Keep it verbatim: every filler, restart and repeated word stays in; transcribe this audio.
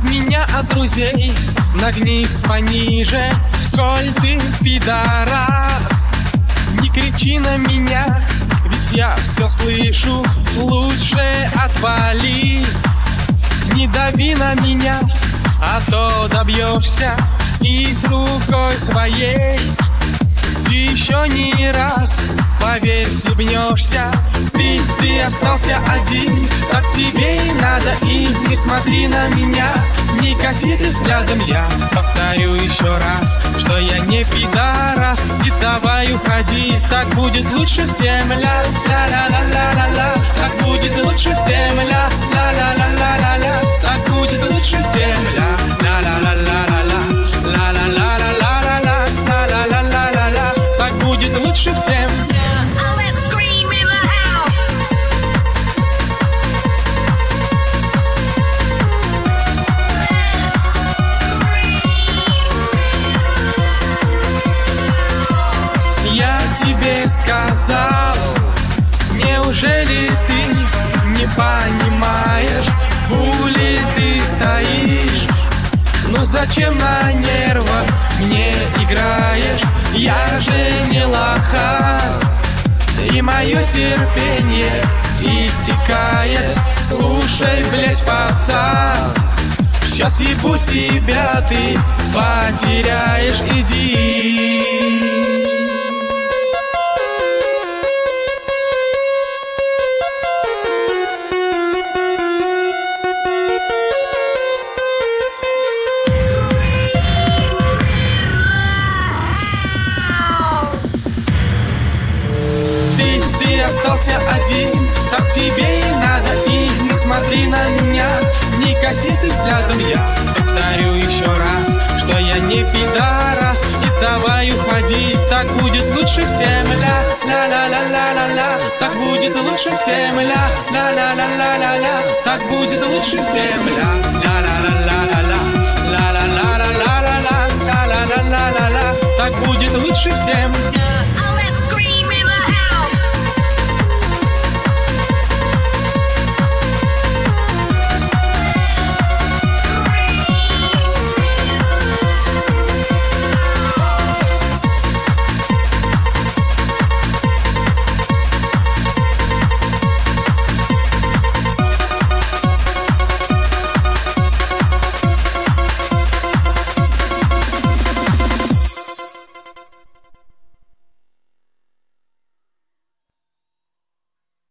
меня от друзей нагнись пониже, коль ты пидорас. Не кричи на меня, ведь я все слышу, лучше отвали. Не дави на меня, а то добьешься и с рукой своей. Ты еще не раз, поверь, стебнешься. Ты, ты остался один, так тебе и надо. И не смотри на меня, не коси ты взглядом. Я повторю еще раз, что я не пидорас. И давай уходи, так будет лучше всем. Ля, ля, ля, ля, ля, ля, ля. Так будет лучше всем. Ля, ля, ля, ля, ля, ля, ля. Так будет лучше всем. Ля, ля, ля, ля, ля, ля, ля. Ля, ля, ля, ля, ля, ля, ля. Ля, ля, ля, ля, ля, ля. Так будет лучше всем. Я тебе сказал, неужели ты не понимаешь, хули ты стоишь? Ну зачем на нервах мне играешь? Я же не лоха, и мое терпение истекает. Слушай, блять, пацан, сейчас ебу себя, ты потеряешь, иди. Ты остался один, так тебе и надо. И не смотри на меня, не коси ты взглядом. Я повторю еще раз, что я не пидорас. И давай уходи, так будет лучше всем. Ля, ля, ля, ля, ля, ля, ля. Так будет лучше всем. Ля, ля, ля, ля, ля, ля, ля. Так будет лучше всем. Ля, ля, ля, ля, ля, ля, ля. Ля, ля, ля, ля, ля, ля, ля. Ля, ля, ля, ля, ля, ля. Так будет лучше всем.